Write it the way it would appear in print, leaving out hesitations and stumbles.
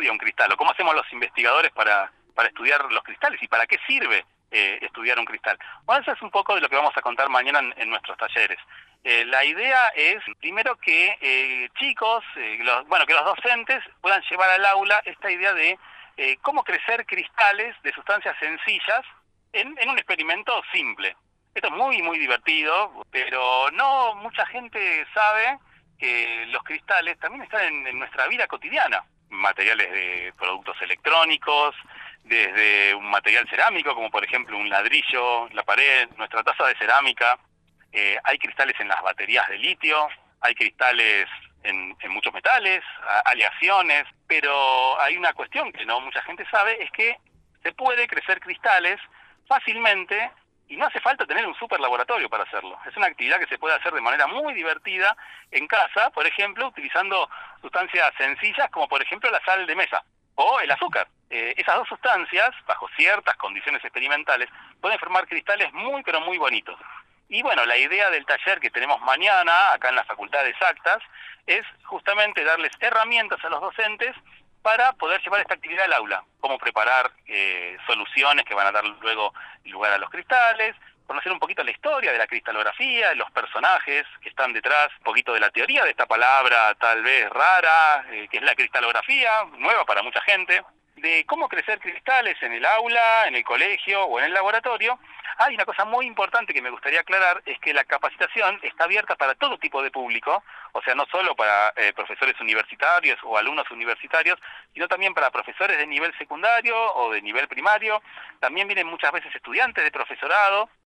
estudia un cristal o cómo hacemos los investigadores para estudiar los cristales y para qué sirve estudiar un cristal. Bueno, eso es un poco de lo que vamos a contar mañana en nuestros talleres. La idea es, primero, que chicos, que los docentes puedan llevar al aula esta idea de cómo crecer cristales de sustancias sencillas en un experimento simple. Esto es muy, muy divertido, pero no mucha gente sabe que los cristales también están en nuestra vida cotidiana. Materiales de productos electrónicos, desde un material cerámico, como por ejemplo un ladrillo, la pared, nuestra taza de cerámica. Hay cristales en las baterías de litio, hay cristales en muchos metales, aleaciones, pero hay una cuestión que no mucha gente sabe, es que se puede crecer cristales fácilmente y no hace falta tener un super laboratorio para hacerlo. Es una actividad que se puede hacer de manera muy divertida en casa, por ejemplo, utilizando sustancias sencillas como por ejemplo la sal de mesa o el azúcar. Esas dos sustancias, bajo ciertas condiciones experimentales, pueden formar cristales muy pero muy bonitos. Y bueno, la idea del taller que tenemos mañana, acá en la Facultad de Exactas, es justamente darles herramientas a los docentes para poder llevar esta actividad al aula. Cómo preparar soluciones que van a dar luego lugar a los cristales, conocer un poquito la historia de la cristalografía, los personajes que están detrás, un poquito de la teoría de esta palabra tal vez rara, que es la cristalografía, nueva para mucha gente, de cómo crecer cristales en el aula, en el colegio o en el laboratorio. Hay una cosa muy importante que me gustaría aclarar, es que la capacitación está abierta para todo tipo de público, o sea, no solo para profesores universitarios o alumnos universitarios, sino también para profesores de nivel secundario o de nivel primario. También vienen muchas veces estudiantes de profesorado